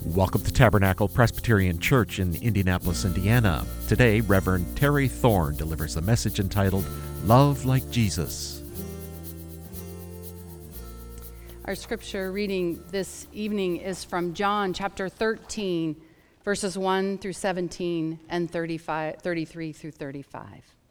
Welcome to Tabernacle Presbyterian Church in Indianapolis, Indiana. Today, Reverend Terry Thorne delivers a message entitled, Love Like Jesus. Our scripture reading this evening is from John chapter 13, verses 1 through 17 and 33 through 35.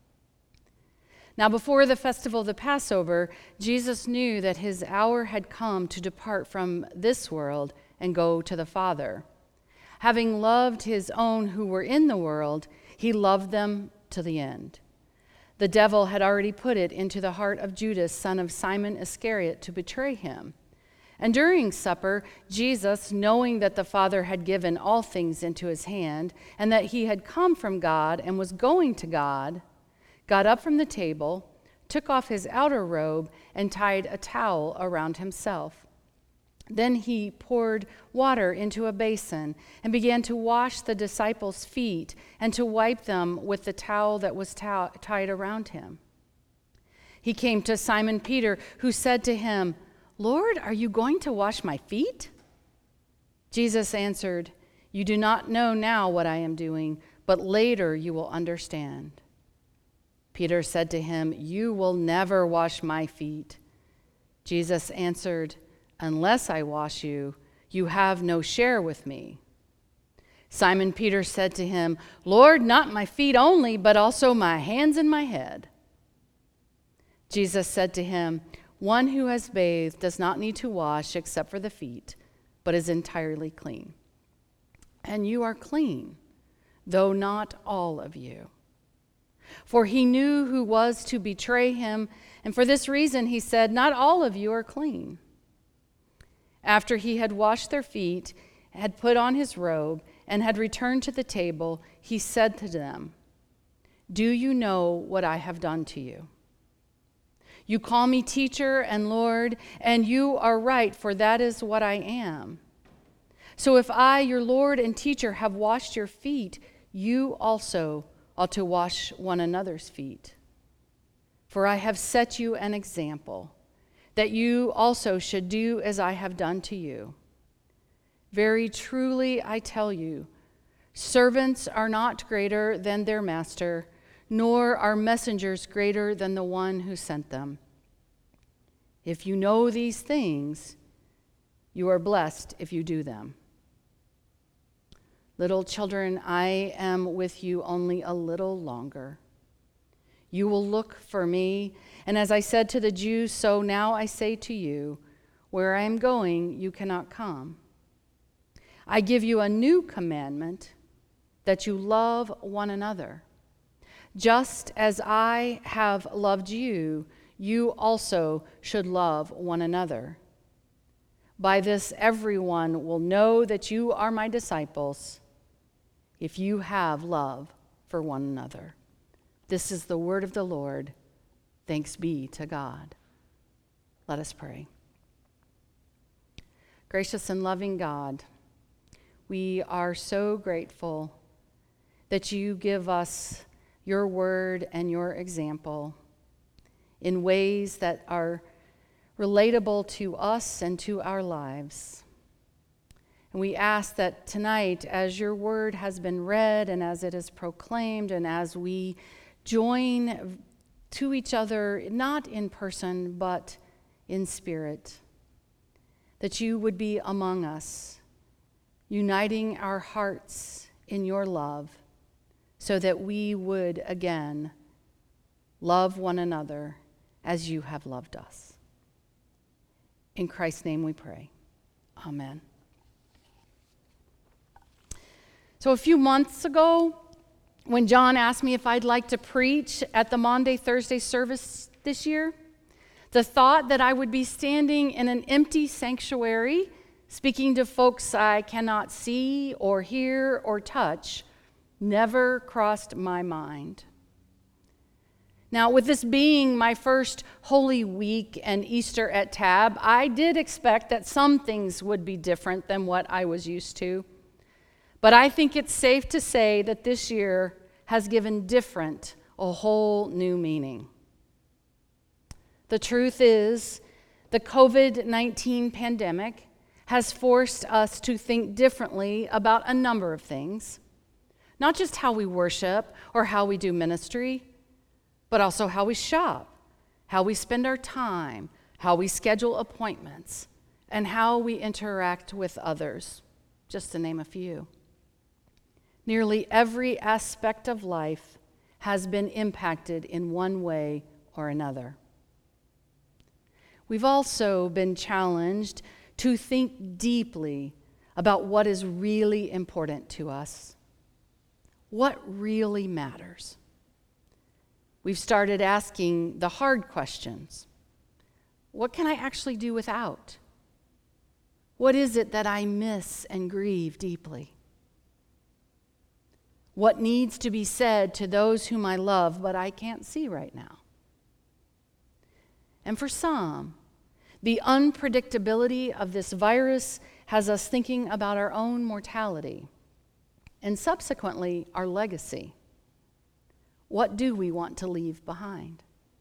Now before the festival of the Passover, Jesus knew that his hour had come to depart from this world and go to the Father. Having loved his own who were in the world, he loved them to the end. The devil had already put it into the heart of Judas, son of Simon Iscariot, to betray him. And during supper, Jesus, knowing that the Father had given all things into his hand, and that he had come from God and was going to God, got up from the table, took off his outer robe, and tied a towel around himself. Then he poured water into a basin and began to wash the disciples' feet and to wipe them with the towel that was tied around him. He came to Simon Peter, who said to him, "Lord, are you going to wash my feet?" Jesus answered, "You do not know now what I am doing, but later you will understand." Peter said to him, "You will never wash my feet." Jesus answered, "Unless I wash you, you have no share with me." Simon Peter said to him, "Lord, not my feet only, but also my hands and my head." Jesus said to him, "One who has bathed does not need to wash except for the feet, but is entirely clean. And you are clean, though not all of you." For he knew who was to betray him, and for this reason he said, "Not all of you are clean." After he had washed their feet, had put on his robe, and had returned to the table, he said to them, "Do you know what I have done to you? You call me teacher and Lord, and you are right, for that is what I am. So if I, your Lord and teacher, have washed your feet, you also ought to wash one another's feet. For I have set you an example, that you also should do as I have done to you. Very truly I tell you, servants are not greater than their master, nor are messengers greater than the one who sent them. If you know these things, you are blessed if you do them. Little children, I am with you only a little longer. You will look for me, and as I said to the Jews, so now I say to you, where I am going, you cannot come. I give you a new commandment, that you love one another. Just as I have loved you, you also should love one another. By this everyone will know that you are my disciples, if you have love for one another. This is the word of the Lord. Thanks be to God. Let us pray. Gracious and loving God, we are so grateful that you give us your word and your example in ways that are relatable to us and to our lives. And we ask that tonight, as your word has been read and as it is proclaimed and as we join to each other, not in person, but in spirit, that you would be among us, uniting our hearts in your love, so that we would again love one another as you have loved us. In Christ's name we pray. Amen. So a few months ago, when John asked me if I'd like to preach at the Maundy Thursday service this year, the thought that I would be standing in an empty sanctuary, speaking to folks I cannot see or hear or touch, never crossed my mind. Now, with this being my first Holy Week and Easter at Tab, I did expect that some things would be different than what I was used to. But I think it's safe to say that this year has given different a whole new meaning. The truth is, the COVID-19 pandemic has forced us to think differently about a number of things, not just how we worship or how we do ministry, but also how we shop, how we spend our time, how we schedule appointments, and how we interact with others, just to name a few. Nearly every aspect of life has been impacted in one way or another. We've also been challenged to think deeply about what is really important to us, what really matters. We've started asking the hard questions. What can I actually do without? What is it that I miss and grieve deeply? What needs to be said to those whom I love but I can't see right now? And for some, the unpredictability of this virus has us thinking about our own mortality and subsequently our legacy. What do we want to leave behind?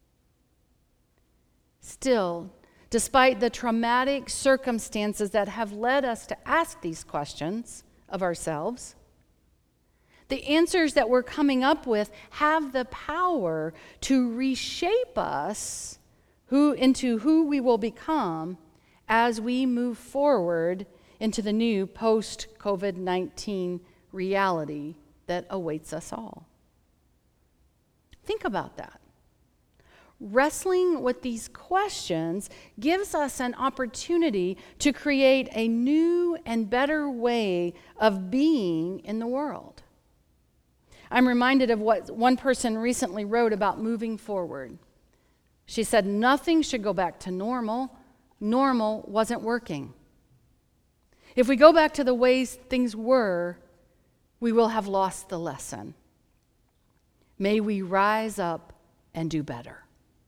Still, despite the traumatic circumstances that have led us to ask these questions of ourselves, the answers that we're coming up with have the power to reshape us into who we will become as we move forward into the new post-COVID-19 reality that awaits us all. Think about that. Wrestling with these questions gives us an opportunity to create a new and better way of being in the world. I'm reminded of what one person recently wrote about moving forward. She said, nothing should go back to normal. Normal wasn't working. If we go back to the ways things were, we will have lost the lesson. May we rise up and do better.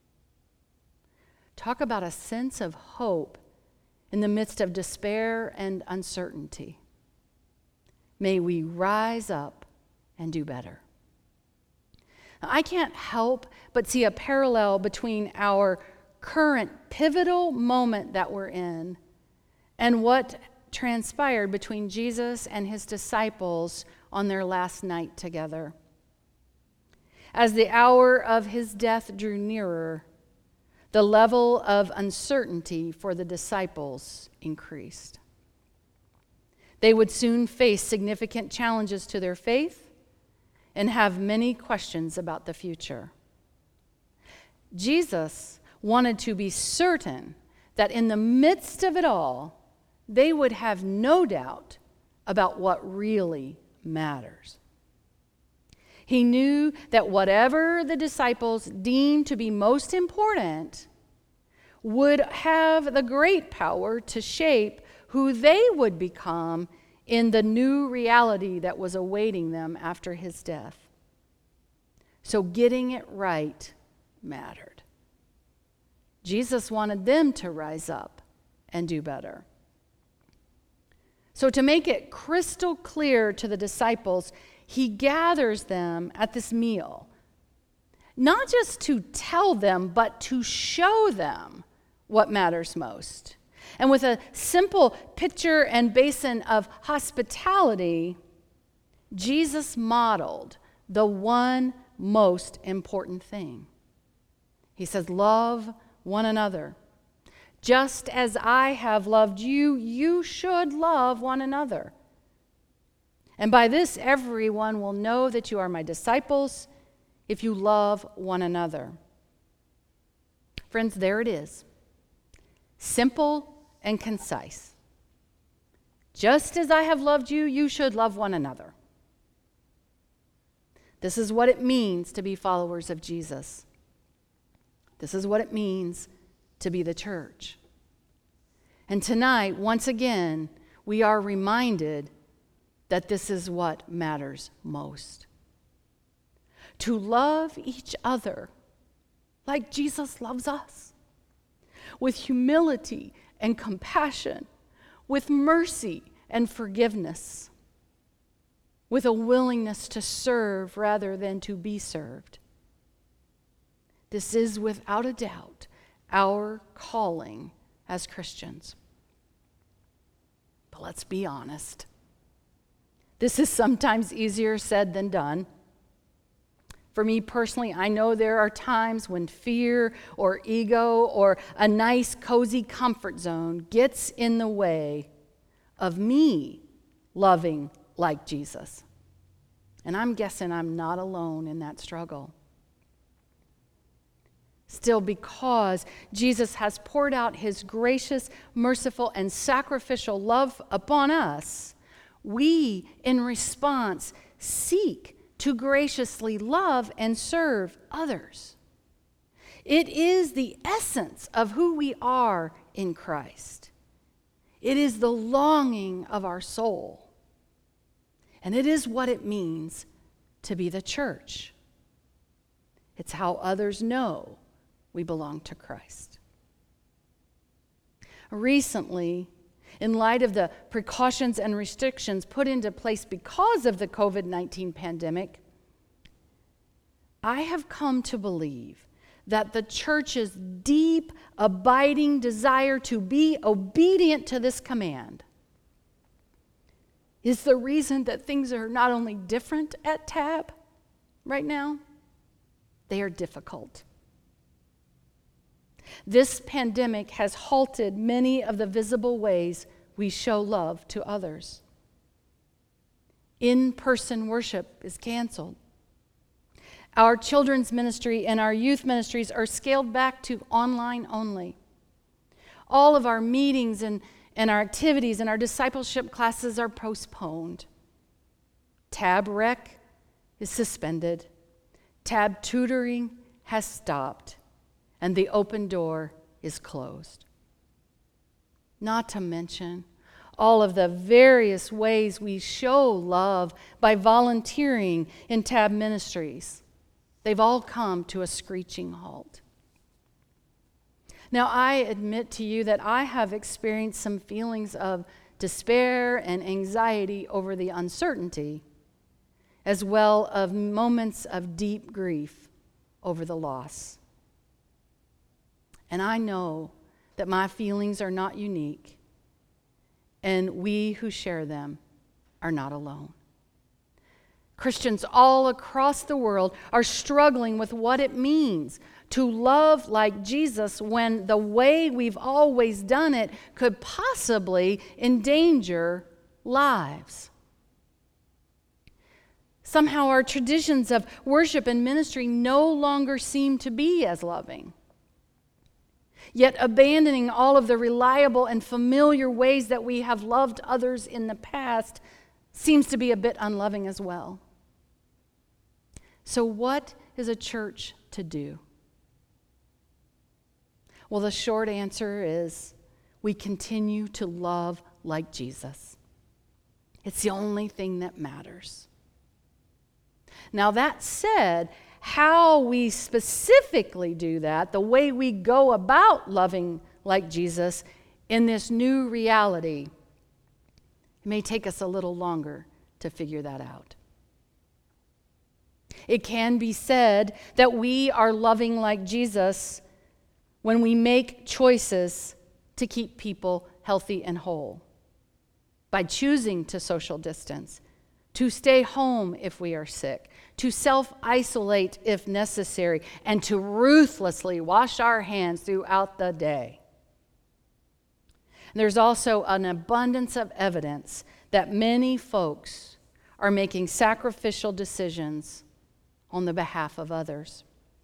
Talk about a sense of hope in the midst of despair and uncertainty. May we rise up and do better. Now, I can't help but see a parallel between our current pivotal moment that we're in and what transpired between Jesus and his disciples on their last night together. As the hour of his death drew nearer, the level of uncertainty for the disciples increased. They would soon face significant challenges to their faith and have many questions about the future. Jesus wanted to be certain that in the midst of it all, they would have no doubt about what really matters. He knew that whatever the disciples deemed to be most important would have the great power to shape who they would become in the new reality that was awaiting them after his death. So getting it right mattered. Jesus wanted them to rise up and do better. So to make it crystal clear to the disciples, he gathers them at this meal, not just to tell them, but to show them what matters most. And with a simple pitcher and basin of hospitality, Jesus modeled the one most important thing. He says, love one another. Just as I have loved you, you should love one another. And by this, everyone will know that you are my disciples if you love one another. Friends, there it is. Simple and concise. Just as I have loved you, you should love one another. This is what it means to be followers of Jesus. This is what it means to be the church. And tonight, once again, we are reminded that this is what matters most. To love each other like Jesus loves us, with humility and compassion, with mercy and forgiveness, with a willingness to serve rather than to be served. This is without a doubt our calling as Christians. But let's be honest. This is sometimes easier said than done. For me personally, I know there are times when fear or ego or a nice, cozy comfort zone gets in the way of me loving like Jesus. And I'm guessing I'm not alone in that struggle. Still, because Jesus has poured out his gracious, merciful, and sacrificial love upon us, we, in response, seek to graciously love and serve others. It is the essence of who we are in Christ. It is the longing of our soul. And it is what it means to be the church. It's how others know we belong to Christ. Recently, in light of the precautions and restrictions put into place because of the COVID-19 pandemic, I have come to believe that the church's deep, abiding desire to be obedient to this command is the reason that things are not only different at TAB right now, they are difficult. This pandemic has halted many of the visible ways we show love to others. In-person worship is canceled. Our children's ministry and our youth ministries are scaled back to online only. All of our meetings and our activities and our discipleship classes are postponed. TAB Rec is suspended. TAB tutoring has stopped. And the open door is closed. Not to mention all of the various ways we show love by volunteering in TAB ministries. They've all come to a screeching halt. Now, I admit to you that I have experienced some feelings of despair and anxiety over the uncertainty, as well as moments of deep grief over the loss. And I know that my feelings are not unique, and we who share them are not alone. Christians all across the world are struggling with what it means to love like Jesus when the way we've always done it could possibly endanger lives. Somehow our traditions of worship and ministry no longer seem to be as loving. Yet abandoning all of the reliable and familiar ways that we have loved others in the past seems to be a bit unloving as well. So what is a church to do? Well, the short answer is we continue to love like Jesus. It's the only thing that matters. Now, that said, how we specifically do that, the way we go about loving like Jesus in this new reality, it may take us a little longer to figure that out. It can be said that we are loving like Jesus when we make choices to keep people healthy and whole, by choosing to social distance, to stay home if we are sick, to self-isolate if necessary, and to ruthlessly wash our hands throughout the day. There's also an abundance of evidence that many folks are making sacrificial decisions on the behalf of others.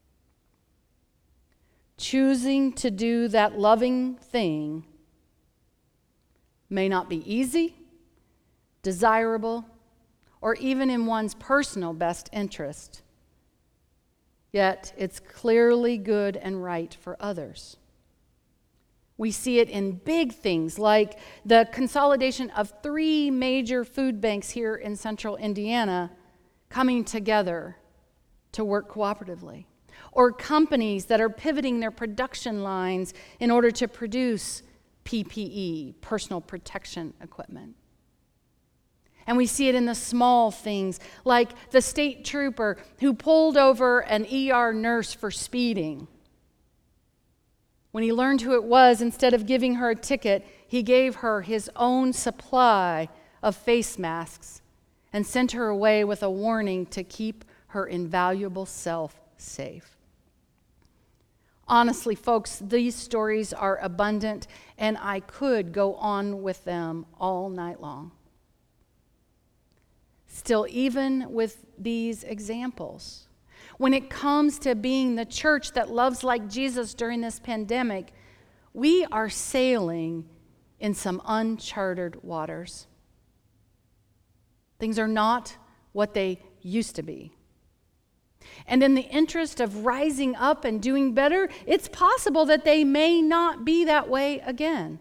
Choosing to do that loving thing may not be easy, desirable, or even in one's personal best interest. Yet it's clearly good and right for others. We see it in big things like the consolidation of 3 major food banks here in central Indiana coming together to work cooperatively, or companies that are pivoting their production lines in order to produce PPE, personal protection equipment. And we see it in the small things, like the state trooper who pulled over an ER nurse for speeding, When he learned who it was, instead of giving her a ticket, he gave her his own supply of face masks and sent her away with a warning to keep her invaluable self safe. Honestly, folks, these stories are abundant, and I could go on with them all night long. Still, even with these examples, when it comes to being the church that loves like Jesus during this pandemic, we are sailing in some uncharted waters. Things are not what they used to be. And in the interest of rising up and doing better, it's possible that they may not be that way again.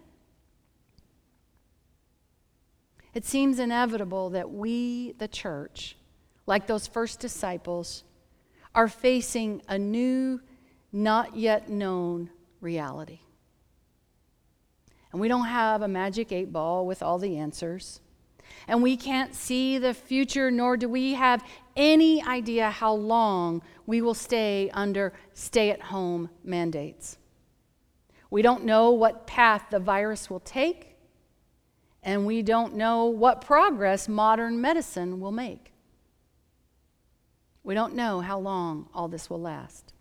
It seems inevitable that we, the church, like those first disciples, are facing a new, not yet known reality. And we don't have a magic 8-ball with all the answers. And we can't see the future, nor do we have any idea how long we will stay under stay-at-home mandates. We don't know what path the virus will take, and we don't know what progress modern medicine will make. We don't know how long all this will last.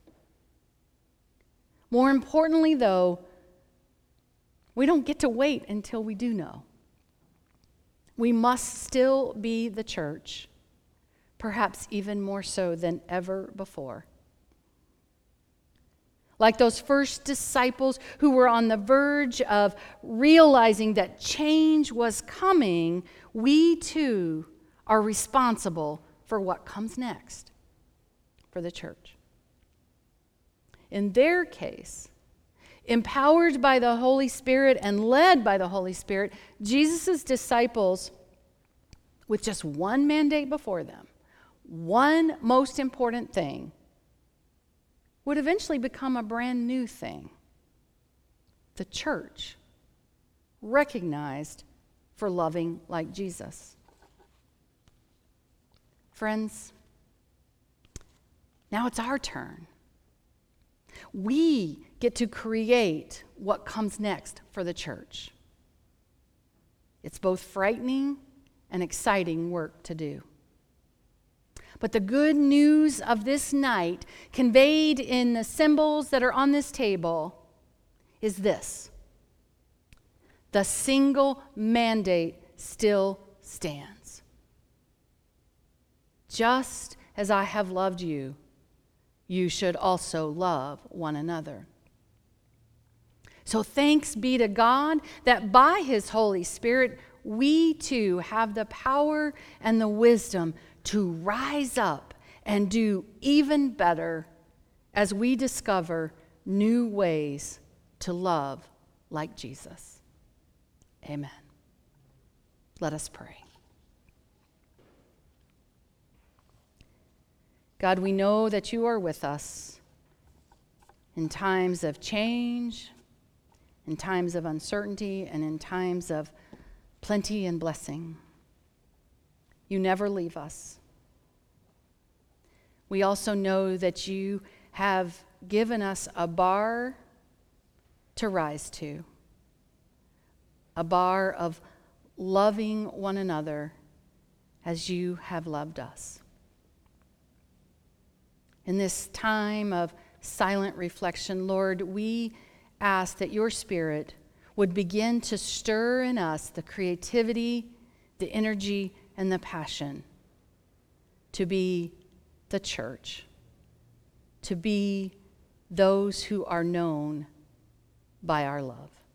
More importantly, though, we don't get to wait until we do know. We must still be the church, perhaps even more so than ever before. Like those first disciples who were on the verge of realizing that change was coming, we too are responsible for what comes next for the church. In their case, empowered by the Holy Spirit and led by the Holy Spirit, Jesus' disciples, with just one mandate before them, one most important thing, would eventually become a brand new thing. The church, recognized for loving like Jesus. Friends, now it's our turn. We get to create what comes next for the church. It's both frightening and exciting work to do. But the good news of this night, conveyed in the symbols that are on this table, is this: the single mandate still stands. Just as I have loved you, you should also love one another. So thanks be to God that by His Holy Spirit, we too have the power and the wisdom to rise up and do even better as we discover new ways to love like Jesus. Amen. Let us pray. God, we know that you are with us in times of change, in times of uncertainty, and in times of plenty and blessing. You never leave us. We also know that you have given us a bar to rise to, a bar of loving one another as you have loved us. In this time of silent reflection, Lord, we ask that your Spirit would begin to stir in us the creativity, the energy, and the passion to be the church, to be those who are known by our love.